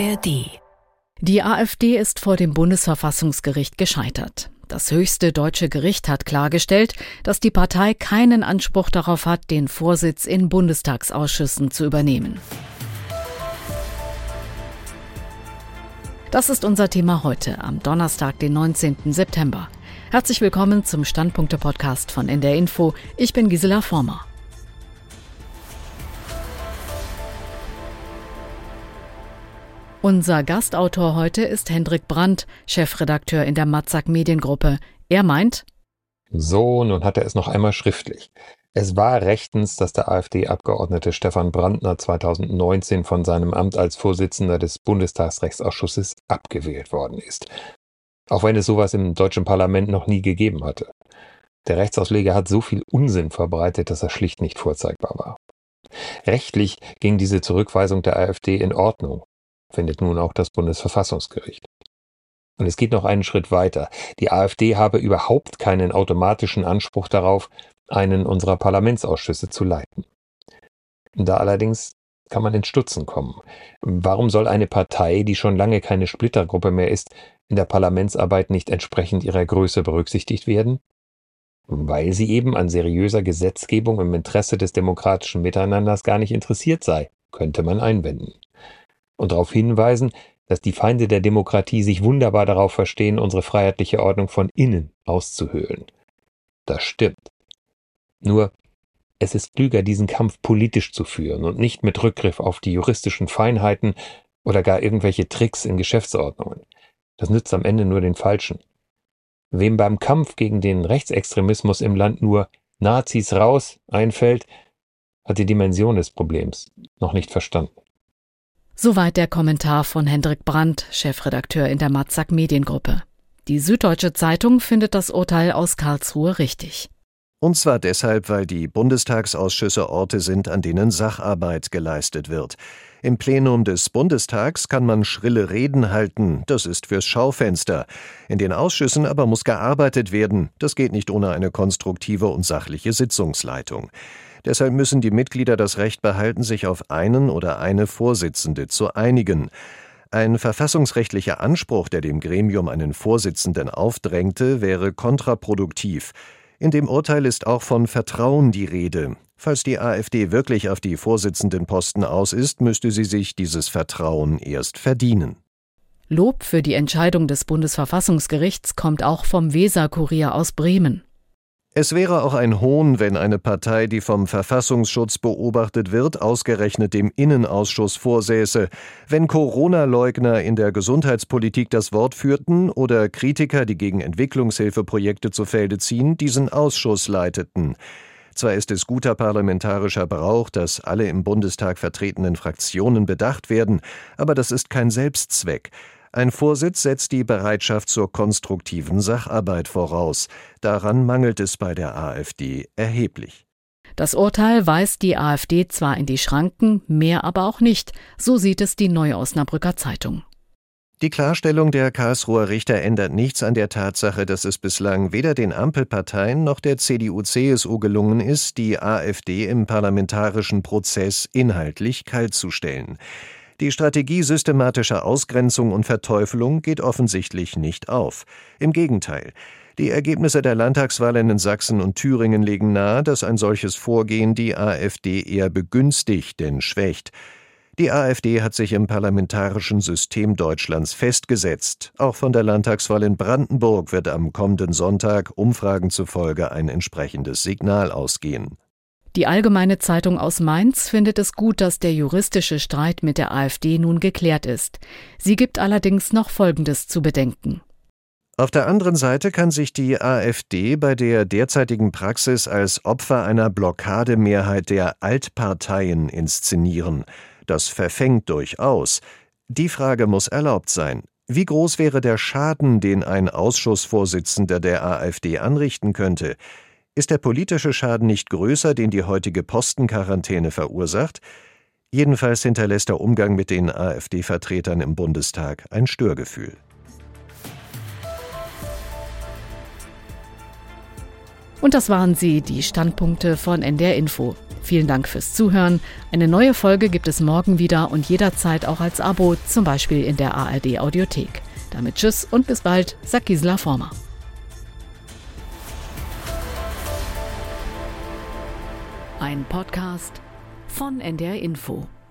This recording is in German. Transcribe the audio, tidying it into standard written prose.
ARD. Die AfD ist vor dem Bundesverfassungsgericht gescheitert. Das höchste deutsche Gericht hat klargestellt, dass die Partei keinen Anspruch darauf hat, den Vorsitz in Bundestagsausschüssen zu übernehmen. Das ist unser Thema heute, am Donnerstag, den 19. September. Herzlich willkommen zum Standpunkte-Podcast von NDR Info. Ich bin Gisela Former. Unser Gastautor heute ist Hendrik Brandt, Chefredakteur in der Matzak Mediengruppe. Er meint: So, nun hat er es noch einmal schriftlich. Es war rechtens, dass der AfD-Abgeordnete Stefan Brandner 2019 von seinem Amt als Vorsitzender des Bundestagsrechtsausschusses abgewählt worden ist. Auch wenn es sowas im deutschen Parlament noch nie gegeben hatte. Der Rechtsausleger hat so viel Unsinn verbreitet, dass er schlicht nicht vorzeigbar war. Rechtlich ging diese Zurückweisung der AfD in Ordnung, findet nun auch das Bundesverfassungsgericht. Und es geht noch einen Schritt weiter. Die AfD habe überhaupt keinen automatischen Anspruch darauf, einen unserer Parlamentsausschüsse zu leiten. Da allerdings kann man ins Stutzen kommen. Warum soll eine Partei, die schon lange keine Splittergruppe mehr ist, in der Parlamentsarbeit nicht entsprechend ihrer Größe berücksichtigt werden? Weil sie eben an seriöser Gesetzgebung im Interesse des demokratischen Miteinanders gar nicht interessiert sei, könnte man einwenden. Und darauf hinweisen, dass die Feinde der Demokratie sich wunderbar darauf verstehen, unsere freiheitliche Ordnung von innen auszuhöhlen. Das stimmt. Nur, es ist klüger, diesen Kampf politisch zu führen und nicht mit Rückgriff auf die juristischen Feinheiten oder gar irgendwelche Tricks in Geschäftsordnungen. Das nützt am Ende nur den Falschen. Wem beim Kampf gegen den Rechtsextremismus im Land nur Nazis raus einfällt, hat die Dimension des Problems noch nicht verstanden. Soweit der Kommentar von Hendrik Brandt, Chefredakteur in der Matzak Mediengruppe. Die Süddeutsche Zeitung findet das Urteil aus Karlsruhe richtig. Und zwar deshalb, weil die Bundestagsausschüsse Orte sind, an denen Sacharbeit geleistet wird. Im Plenum des Bundestags kann man schrille Reden halten, das ist fürs Schaufenster. In den Ausschüssen aber muss gearbeitet werden, das geht nicht ohne eine konstruktive und sachliche Sitzungsleitung. Deshalb müssen die Mitglieder das Recht behalten, sich auf einen oder eine Vorsitzende zu einigen. Ein verfassungsrechtlicher Anspruch, der dem Gremium einen Vorsitzenden aufdrängte, wäre kontraproduktiv. In dem Urteil ist auch von Vertrauen die Rede. Falls die AfD wirklich auf die Vorsitzendenposten aus ist, müsste sie sich dieses Vertrauen erst verdienen. Lob für die Entscheidung des Bundesverfassungsgerichts kommt auch vom Weser-Kurier aus Bremen. Es wäre auch ein Hohn, wenn eine Partei, die vom Verfassungsschutz beobachtet wird, ausgerechnet dem Innenausschuss vorsäße, wenn Corona-Leugner in der Gesundheitspolitik das Wort führten oder Kritiker, die gegen Entwicklungshilfeprojekte zu Felde ziehen, diesen Ausschuss leiteten. Zwar ist es guter parlamentarischer Brauch, dass alle im Bundestag vertretenen Fraktionen bedacht werden, aber das ist kein Selbstzweck. Ein Vorsitz setzt die Bereitschaft zur konstruktiven Sacharbeit voraus. Daran mangelt es bei der AfD erheblich. Das Urteil weist die AfD zwar in die Schranken, mehr aber auch nicht. So sieht es die Neue Osnabrücker Zeitung. Die Klarstellung der Karlsruher Richter ändert nichts an der Tatsache, dass es bislang weder den Ampelparteien noch der CDU/CSU gelungen ist, die AfD im parlamentarischen Prozess inhaltlich kaltzustellen. Die Strategie systematischer Ausgrenzung und Verteufelung geht offensichtlich nicht auf. Im Gegenteil. Die Ergebnisse der Landtagswahlen in Sachsen und Thüringen legen nahe, dass ein solches Vorgehen die AfD eher begünstigt, denn schwächt. Die AfD hat sich im parlamentarischen System Deutschlands festgesetzt. Auch von der Landtagswahl in Brandenburg wird am kommenden Sonntag Umfragen zufolge ein entsprechendes Signal ausgehen. Die Allgemeine Zeitung aus Mainz findet es gut, dass der juristische Streit mit der AfD nun geklärt ist. Sie gibt allerdings noch Folgendes zu bedenken. Auf der anderen Seite kann sich die AfD bei der derzeitigen Praxis als Opfer einer Blockademehrheit der Altparteien inszenieren. Das verfängt durchaus. Die Frage muss erlaubt sein. Wie groß wäre der Schaden, den ein Ausschussvorsitzender der AfD anrichten könnte? Ist der politische Schaden nicht größer, den die heutige Postenquarantäne verursacht? Jedenfalls hinterlässt der Umgang mit den AfD-Vertretern im Bundestag ein Störgefühl. Und das waren sie, die Standpunkte von NDR Info. Vielen Dank fürs Zuhören. Eine neue Folge gibt es morgen wieder und jederzeit auch als Abo, zum Beispiel in der ARD-Audiothek. Damit tschüss und bis bald, sagt Gisela Former. Ein Podcast von NDR Info.